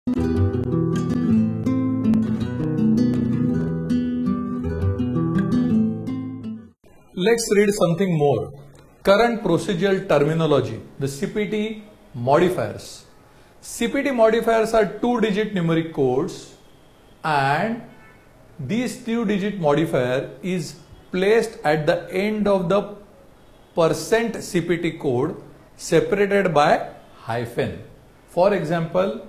Let's read something more. Current procedural terminology, the CPT modifiers. CPT modifiers are two-digit numeric codes, and these two-digit modifier is placed at the end of the percent CPT code separated by hyphen. For example,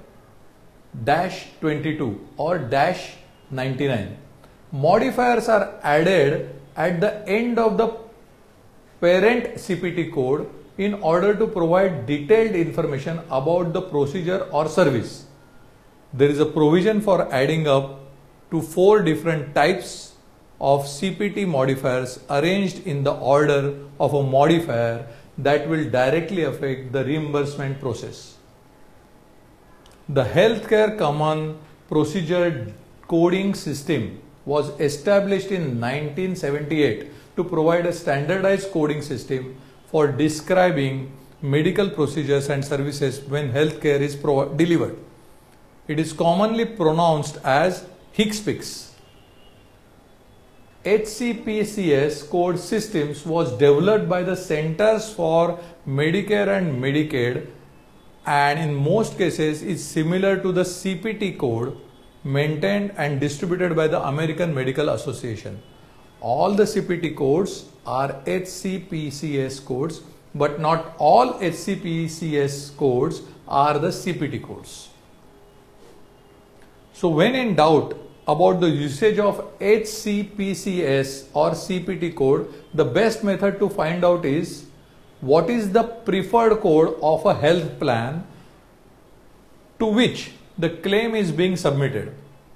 -22 or -99. Modifiers are added at the end of the parent CPT code in order to provide detailed information about the procedure or service. There is a provision for adding up to 4 different types of CPT modifiers arranged in the order of a modifier that will directly affect the reimbursement process. The Healthcare Common Procedure Coding System was established in 1978 to provide a standardized coding system for describing medical procedures and services when healthcare is delivered. It is commonly pronounced as HCPCS. HCPCS code systems was developed by the Centers for Medicare and Medicaid, and in most cases is similar to the CPT code maintained and distributed by the American Medical Association. All the CPT codes are HCPCS codes, but not all HCPCS codes are the CPT codes. So when in doubt about the usage of HCPCS or CPT code, the best method to find out is what is the preferred code of a health plan to which the claim is being submitted.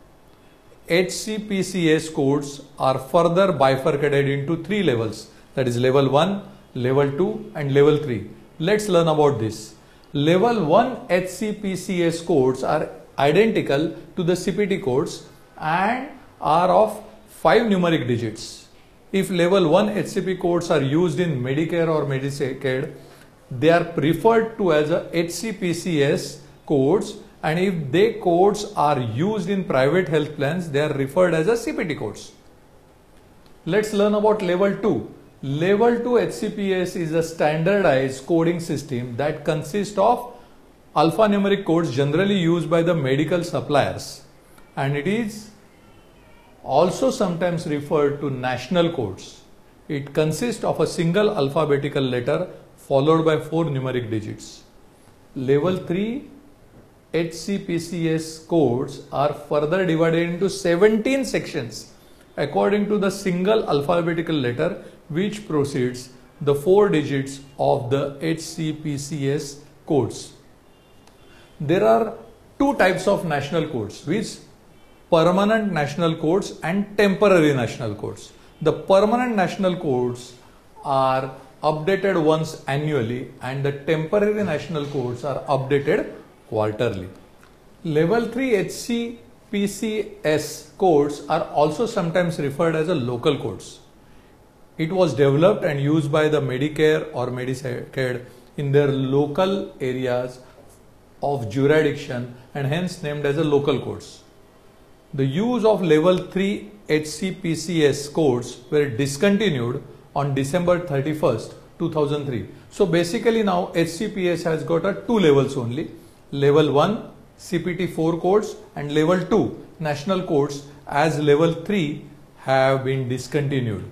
HCPCS codes are further bifurcated into 3 levels, that is level 1, level 2 and level 3. Let's learn about this. Level 1 HCPCS codes are identical to the CPT codes and are of 5 numeric digits. If level 1 HCP codes are used in Medicare or Medicaid, they are referred to as a HCPCS codes, and if they codes are used in private health plans, they are referred as a CPT codes. Let's learn about level 2. Level 2 HCPS is a standardized coding system that consists of alphanumeric codes generally used by the medical suppliers, and it is also sometimes referred to national codes. It consists of a single alphabetical letter followed by 4 numeric digits. Level 3 HCPCS codes are further divided into 17 sections according to the single alphabetical letter which precedes the 4 digits of the HCPCS codes. There are 2 types of national codes, which permanent national codes and temporary national codes. The permanent national codes are updated once annually and the temporary national codes are updated quarterly. Level 3 HCPCS codes are also sometimes referred as a local codes. It was developed and used by the Medicare or Medicaid in their local areas of jurisdiction and hence named as a local codes. The use of level 3 HCPCS codes were discontinued on December 31st, 2003. So basically now HCPS has got 2 levels only. Level 1 CPT 4 codes and level 2 national codes, as level 3 have been discontinued.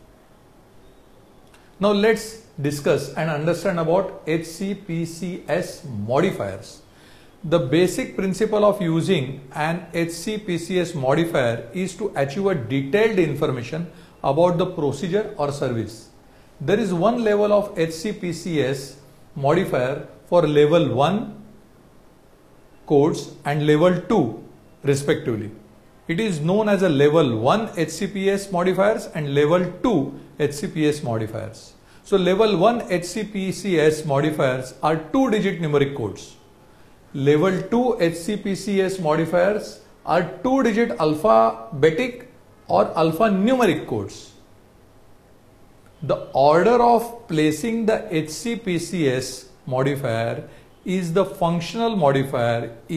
Now let's discuss and understand about HCPCS modifiers. The basic principle of using an HCPCS modifier is to achieve a detailed information about the procedure or service. There is one level of HCPCS modifier for level 1 codes and level 2 respectively. It is known as a level 1 HCPS modifiers and level 2 HCPS modifiers. So level 1 HCPCS modifiers are 2-digit numeric codes. Level 2 HCPCS modifiers are 2-digit alphabetic or alphanumeric codes. The order of placing the HCPCS modifier is the functional modifier is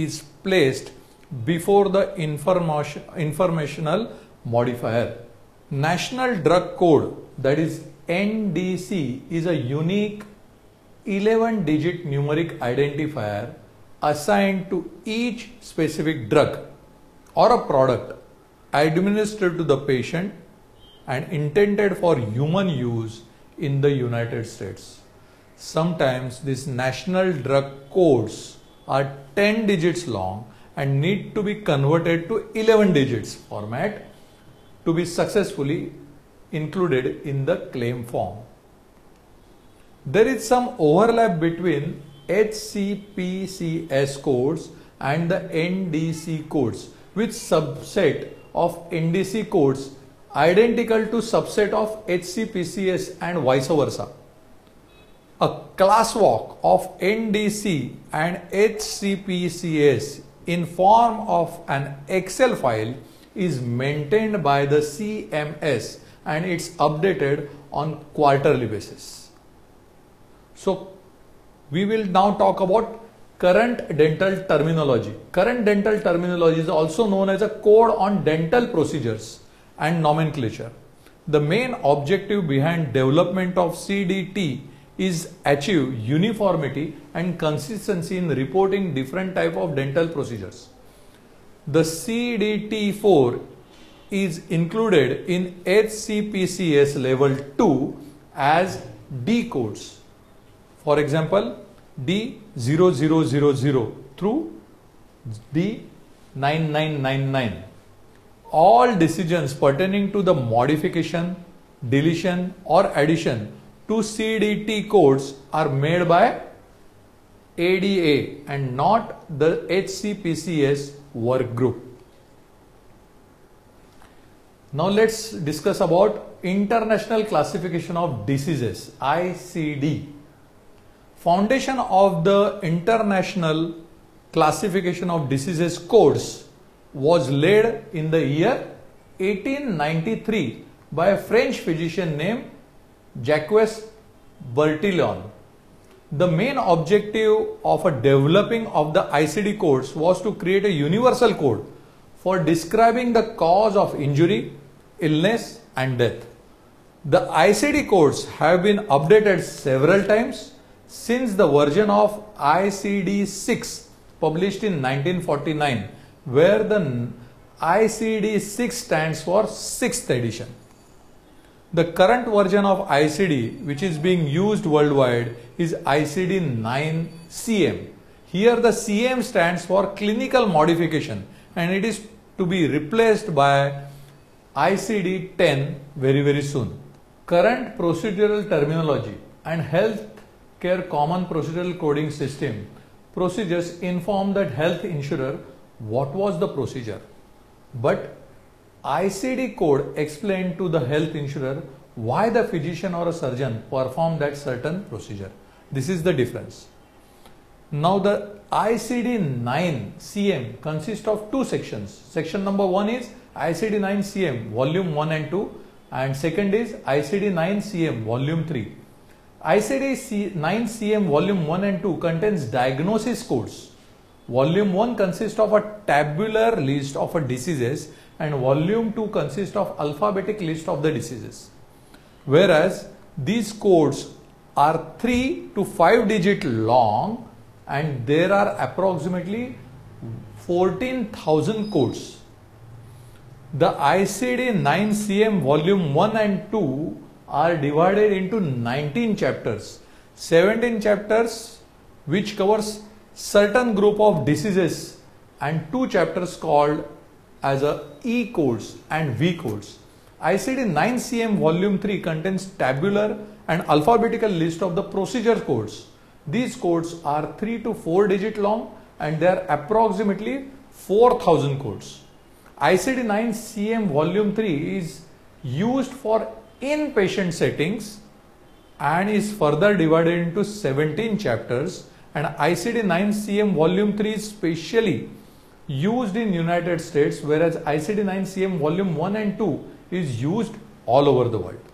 placed before the informational modifier. National Drug Code, that is NDC, is a unique 11-digit numeric identifier assigned to each specific drug or a product administered to the patient and intended for human use in the United States. Sometimes these national drug codes are 10 digits long and need to be converted to 11 digits format to be successfully included in the claim form. There is some overlap between HCPCS codes and the NDC codes, with subset of NDC codes identical to subset of HCPCS and vice versa. A classwalk of NDC and HCPCS in form of an Excel file is maintained by the CMS and it's updated on quarterly basis. So we will now talk about current dental terminology. Current dental terminology is also known as a code on dental procedures and nomenclature. The main objective behind development of CDT is achieve uniformity and consistency in reporting different type of dental procedures. The CDT4 is included in HCPCS level 2 as D codes. For example, D0000 through D9999. All decisions pertaining to the modification, deletion or addition to CDT codes are made by ADA and not the HCPCS work group. Now let's discuss about International Classification of Diseases, ICD. Foundation of the International Classification of Diseases codes was laid in the year 1893 by a French physician named Jacques Bertillon. The main objective of a developing of the ICD codes was to create a universal code for describing the cause of injury, illness and death. The ICD codes have been updated several times since the version of ICD-6 published in 1949, where the ICD-6 stands for 6th edition. The current version of ICD which is being used worldwide is ICD-9-CM. Here the CM stands for clinical modification and it is to be replaced by ICD-10 very soon. Current procedural terminology and healthcare common procedural coding system procedures inform that health insurer what was the procedure, but ICD code explained to the health insurer why the physician or a surgeon performed that certain procedure. This is the difference. Now the ICD-9-CM consists of two sections. Section number 1 is ICD-9-CM volume 1 and 2 and second is ICD-9-CM volume 3. ICD-9-CM volume 1 and 2 contains diagnosis codes. Volume 1 consists of a tabular list of diseases and volume 2 consists of alphabetic list of the diseases. Whereas these codes are 3 to 5 digit long and there are approximately 14,000 codes. The ICD-9-CM volume 1 and 2 are divided into 19 chapters. 17 chapters which covers certain group of diseases and 2 chapters called as a E codes and V codes. ICD-9-CM volume 3 contains tabular and alphabetical list of the procedure codes. These codes are 3 to 4 digit long and they are approximately 4,000 codes. ICD-9-CM volume 3 is used for inpatient settings and is further divided into 17 chapters, and ICD-9-CM volume 3 is specially used in United States, whereas ICD-9-CM volume 1 and 2 is used all over the world.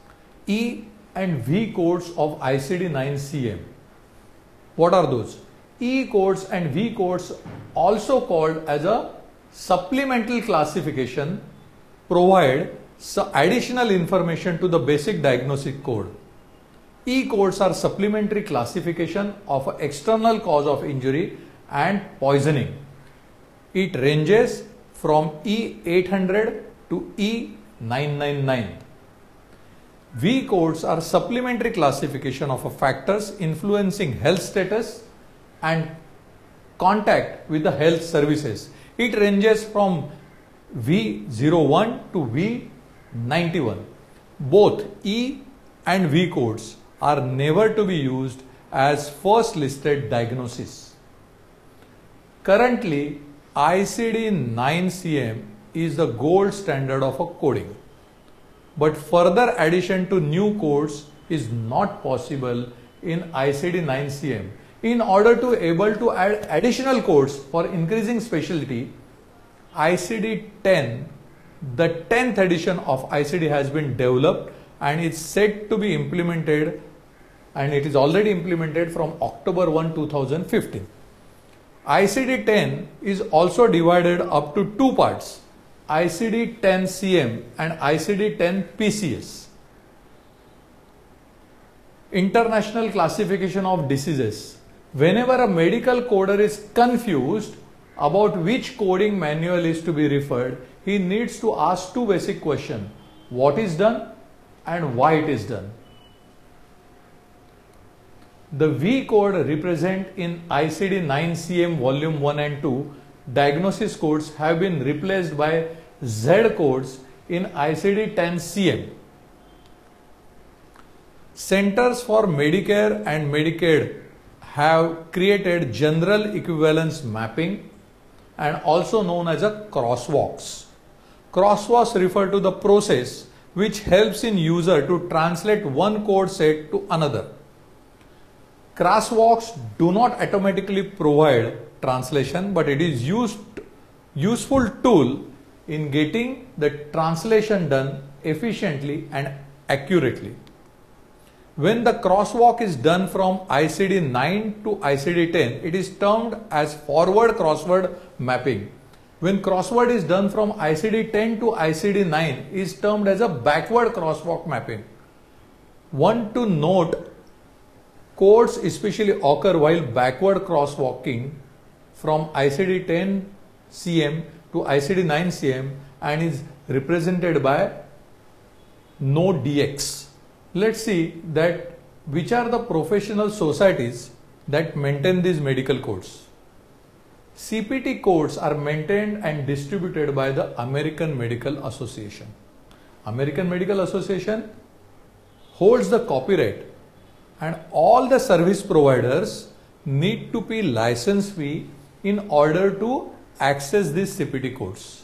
E and V codes of ICD-9-CM. What are those? E codes and V codes, also called as a supplemental classification, provide additional information to the basic diagnostic code. E codes are supplementary classification of an external cause of injury and poisoning. It ranges from E800 to E999. V codes are supplementary classification of factors influencing health status and contact with the health services. It ranges from V01 to V91. Both E and V codes are never to be used as first listed diagnosis. Currently, ICD-9-CM is the gold standard of a coding, but further addition to new codes is not possible in ICD-9-CM. In order to able to add additional codes for increasing specialty, ICD-10, the 10th edition of ICD has been developed and is set to be implemented, and it is already implemented from October 1, 2015. ICD-10 is also divided up to two parts, ICD-10-CM and ICD-10-PCS. International Classification of Diseases. Whenever a medical coder is confused about which coding manual is to be referred, he needs to ask two basic questions: what is done and why it is done. The V code represent in ICD-9-CM volume 1 and 2 diagnosis codes have been replaced by Z codes in ICD-10-CM. Centers for Medicare and Medicaid have created general equivalence mapping and also known as a crosswalks. Crosswalks refer to the process which helps in user to translate one code set to another. Crosswalks do not automatically provide translation, but it is useful tool in getting the translation done efficiently and accurately. When the crosswalk is done from ICD-9 to ICD-10, it is termed as forward crossword mapping. When crossword is done from ICD-10 to ICD-9, is termed as a backward crosswalk mapping. One to note, codes especially occur while backward crosswalking from ICD-10-CM to ICD-9-CM and is represented by no DX. Let's see that which are the professional societies that maintain these medical codes. CPT codes are maintained and distributed by the American Medical Association. American Medical Association holds the copyright, and all the service providers need to pay license fee in order to access these CPT codes.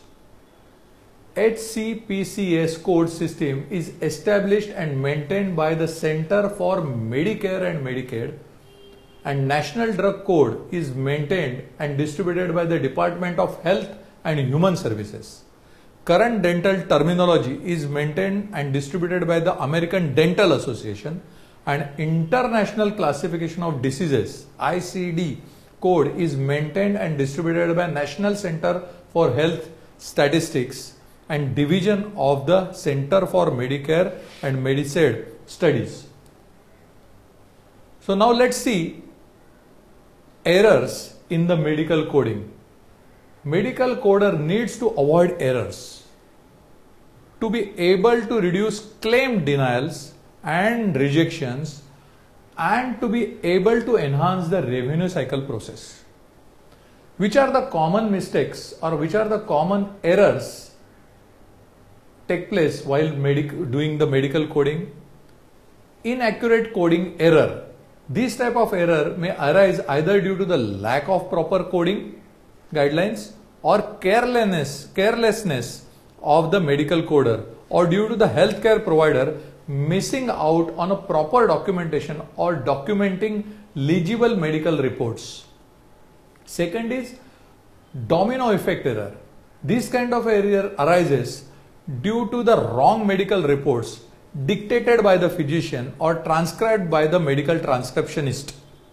HCPCS code system is established and maintained by the Center for Medicare and Medicaid, and National Drug Code is maintained and distributed by the Department of Health and Human Services. Current dental terminology is maintained and distributed by the American Dental Association, and International Classification of Diseases (ICD) code is maintained and distributed by National Center for Health Statistics and Division of the Center for Medicare and Medicaid Studies. So now let's see errors in the medical coding. Medical coder needs to avoid errors to be able to reduce claim denials and rejections, and to be able to enhance the revenue cycle process. Which are the common mistakes or which are the common errors take place while doing the medical coding? Inaccurate coding error. This type of error may arise either due to the lack of proper coding guidelines or carelessness of the medical coder, or due to the healthcare provider missing out on a proper documentation or documenting legible medical reports. Second is domino effect error. This kind of error arises due to the wrong medical reports dictated by the physician or transcribed by the medical transcriptionist.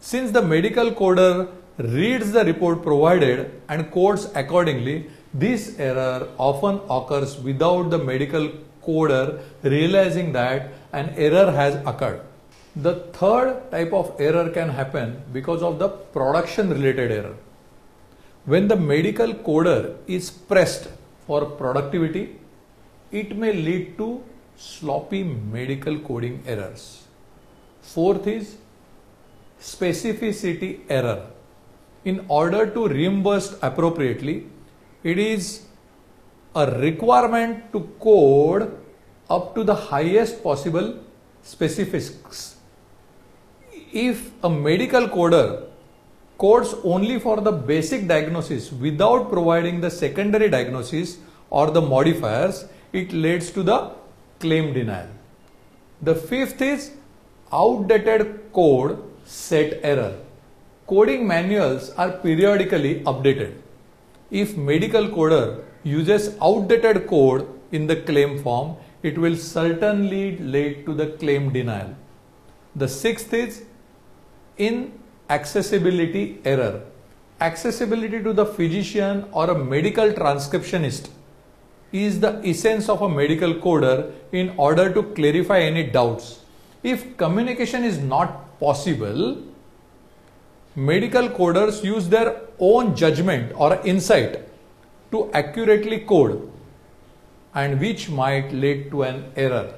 Since the medical coder reads the report provided and codes accordingly, this error often occurs without the medical coder realizing that an error has occurred. The third type of error can happen because of the production related error. When the medical coder is pressed for productivity, it may lead to sloppy medical coding errors. Fourth is specificity error. In order to reimburse appropriately, it is a requirement to code up to the highest possible specifics. If a medical coder codes only for the basic diagnosis without providing the secondary diagnosis or the modifiers, it leads to the claim denial. The fifth is outdated code set error. Coding manuals are periodically updated. If medical coder uses outdated code in the claim form, it will certainly lead to the claim denial. The sixth is inaccessibility error. Accessibility to the physician or a medical transcriptionist is the essence of a medical coder in order to clarify any doubts. If communication is not possible, medical coders use their own judgment or insight to accurately code, and which might lead to an error.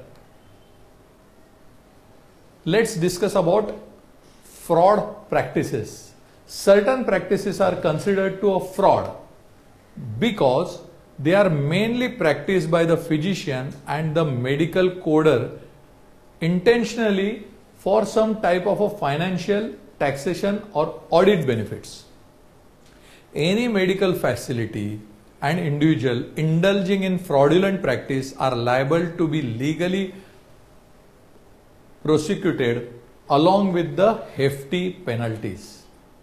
Let's discuss about fraud practices. Certain practices are considered to a fraud because they are mainly practiced by the physician and the medical coder intentionally for some type of a financial, taxation or audit benefits. Any medical facility and individual indulging in fraudulent practice are liable to be legally prosecuted along with the hefty penalties.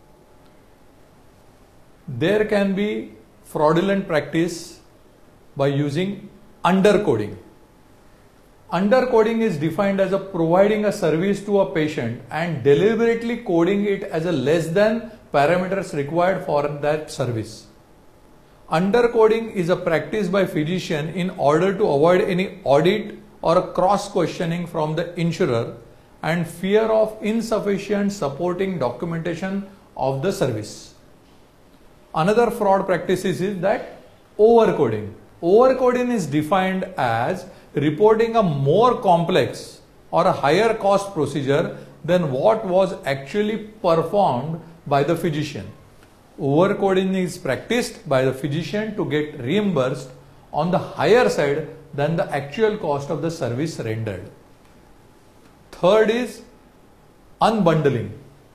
There can be fraudulent practice by using undercoding. Undercoding is defined as providing a service to a patient and deliberately coding it as a less than parameters required for that service. Undercoding is a practice by physician in order to avoid any audit or a cross questioning from the insurer and fear of insufficient supporting documentation of the service. Another fraud practice is that overcoding. Overcoding is defined as reporting a more complex or a higher cost procedure than what was actually performed by the physician. Overcoding is practiced by the physician to get reimbursed on the higher side than the actual cost of the service rendered. Third is unbundling.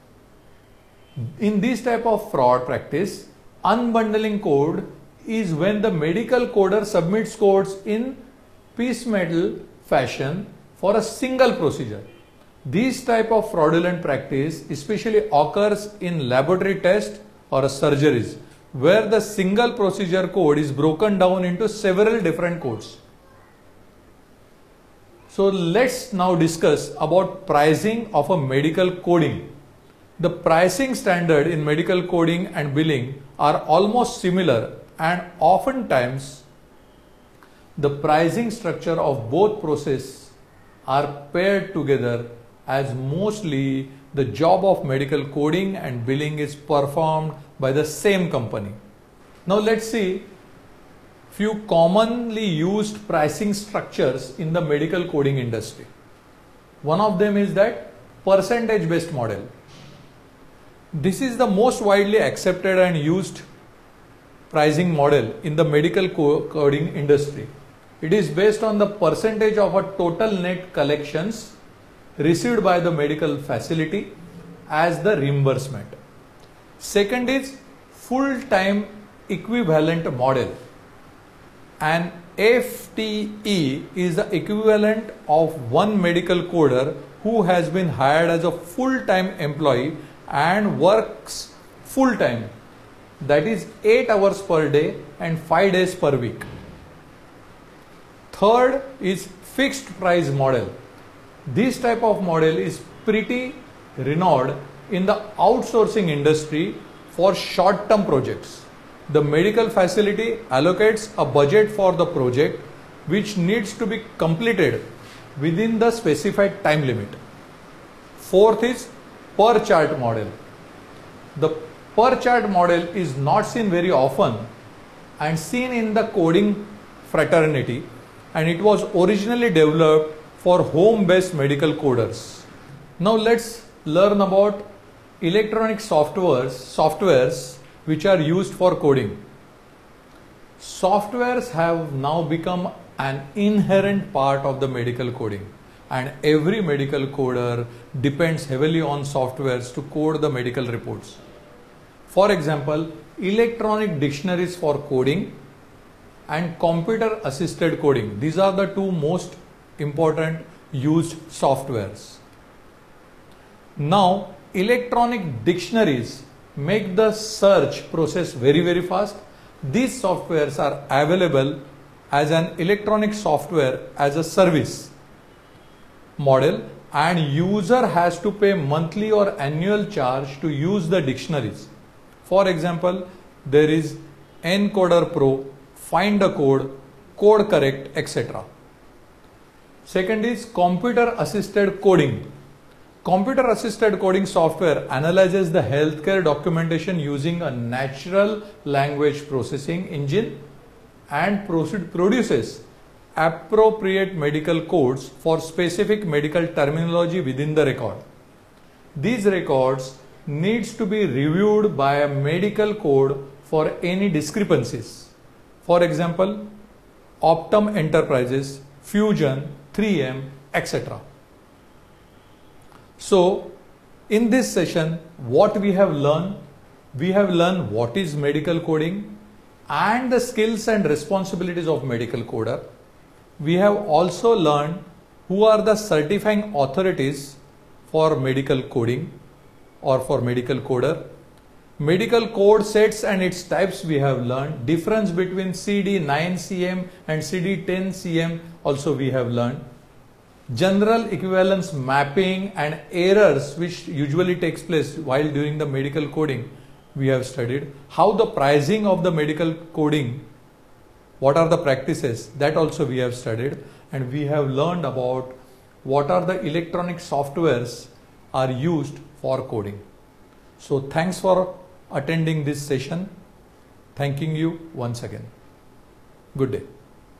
In this type of fraud practice, unbundling code is when the medical coder submits codes in piecemeal fashion for a single procedure. This type of fraudulent practice especially occurs in laboratory tests or surgeries where the single procedure code is broken down into several different codes. So let's now discuss about pricing of a medical coding. The pricing standard in medical coding and billing are almost similar, and oftentimes the pricing structure of both processes are paired together, as mostly the job of medical coding and billing is performed by the same company. Now let's see few commonly used pricing structures in the medical coding industry. One of them is that percentage based model. This is the most widely accepted and used pricing model in the medical coding industry. It is based on the percentage of a total net collections received by the medical facility as the reimbursement. Second is full-time equivalent model. An FTE is the equivalent of one medical coder who has been hired as a full-time employee and works full-time, that is 8 hours per day and 5 days per week. Third is fixed price model. This type of model is pretty renowned in the outsourcing industry for short-term projects. The medical facility allocates a budget for the project which needs to be completed within the specified time limit. Fourth is per chart model. The per chart model is not seen very often and seen in the coding fraternity, and it was originally developed for home-based medical coders. Now let's learn about electronic softwares which are used for coding. Softwares have now become an inherent part of the medical coding, and every medical coder depends heavily on softwares to code the medical reports. For example, electronic dictionaries for coding and computer assisted coding. These are the two most important used softwares. Now, electronic dictionaries make the search process very fast. These softwares are available as an electronic software as a service model, and user has to pay monthly or annual charge to use the dictionaries. For example, there is Encoder Pro, Find a Code, Code Correct, etc. Second is computer assisted coding. Computer assisted coding software analyzes the healthcare documentation using a natural language processing engine and produces appropriate medical codes for specific medical terminology within the record. These records needs to be reviewed by a medical code for any discrepancies. For example, Optum Enterprises, Fusion, 3M, etc. So, in this session, what we have learned what is medical coding and the skills and responsibilities of medical coder. We have also learned who are the certifying authorities for medical coding or for medical coder. Medical code sets and its types we have learned. Difference between CD9CM and CD10CM also we have learned. General equivalence mapping and errors which usually takes place while doing the medical coding we have studied. How the pricing of the medical coding, what are the practices, that also we have studied, and we have learned about what are the electronic softwares are used for coding. So thanks for attending this session. Thanking you once again. Good day.